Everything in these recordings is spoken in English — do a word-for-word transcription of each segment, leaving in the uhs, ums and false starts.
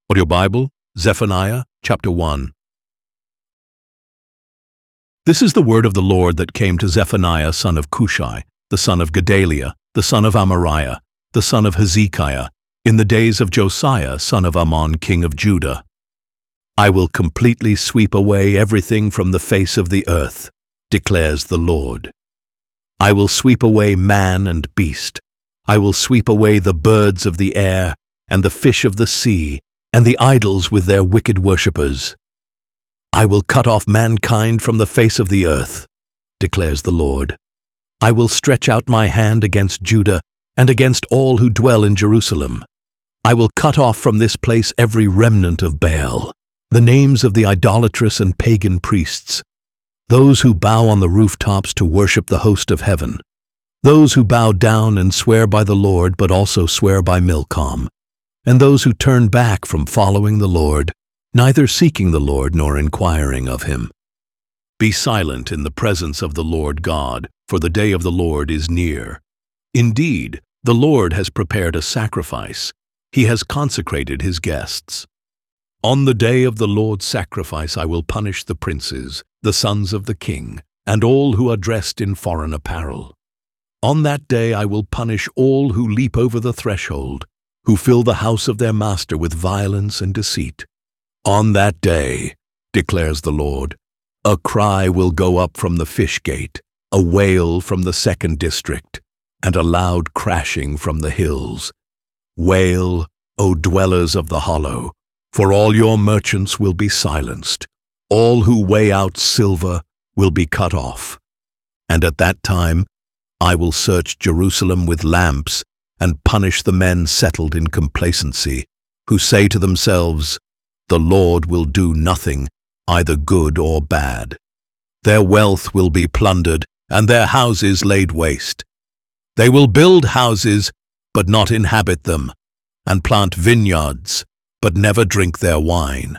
Audio Bible, Zephaniah, chapter one. This is the word of the Lord that came to Zephaniah son of Cushai, the son of Gedaliah, the son of Amariah, the son of Hezekiah, in the days of Josiah son of Ammon king of Judah. I will completely sweep away everything from the face of the earth, declares the Lord. I will sweep away man and beast. I will sweep away the birds of the air, and the fish of the sea, and the idols with their wicked worshippers. I will cut off mankind from the face of the earth, declares the Lord. I will stretch out my hand against Judah and against all who dwell in Jerusalem. I will cut off from this place every remnant of Baal, the names of the idolatrous and pagan priests, those who bow on the rooftops to worship the host of heaven, those who bow down and swear by the Lord but also swear by Milcom, and those who turn back from following the Lord, neither seeking the Lord nor inquiring of him. Be silent in the presence of the Lord God, for the day of the Lord is near. Indeed, the Lord has prepared a sacrifice. He has consecrated his guests. On the day of the Lord's sacrifice I will punish the princes, the sons of the king, and all who are dressed in foreign apparel. On that day I will punish all who leap over the threshold, who fill the house of their master with violence and deceit. On that day, declares the Lord, a cry will go up from the fish gate, a wail from the second district, and a loud crashing from the hills. Wail, O dwellers of the hollow, for all your merchants will be silenced. All who weigh out silver will be cut off. And at that time I will search Jerusalem with lamps and punish the men settled in complacency, who say to themselves, the Lord will do nothing, either good or bad. Their wealth will be plundered, and their houses laid waste. They will build houses, but not inhabit them, and plant vineyards, but never drink their wine.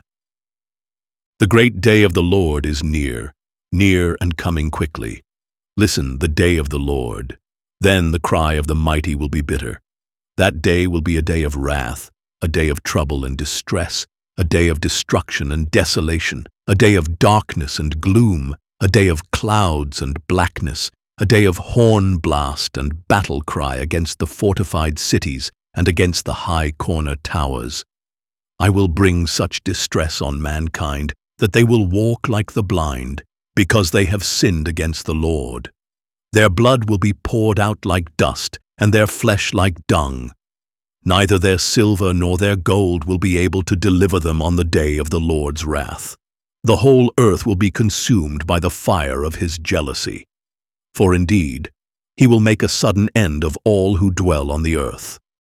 The great day of the Lord is near, near and coming quickly. Listen, the day of the Lord. Then the cry of the mighty will be bitter. That day will be a day of wrath, a day of trouble and distress, a day of destruction and desolation, a day of darkness and gloom, a day of clouds and blackness, a day of horn blast and battle cry against the fortified cities and against the high corner towers. I will bring such distress on mankind that they will walk like the blind, because they have sinned against the Lord. Their blood will be poured out like dust, and their flesh like dung. Neither their silver nor their gold will be able to deliver them on the day of the Lord's wrath. The whole earth will be consumed by the fire of his jealousy. For indeed, he will make a sudden end of all who dwell on the earth.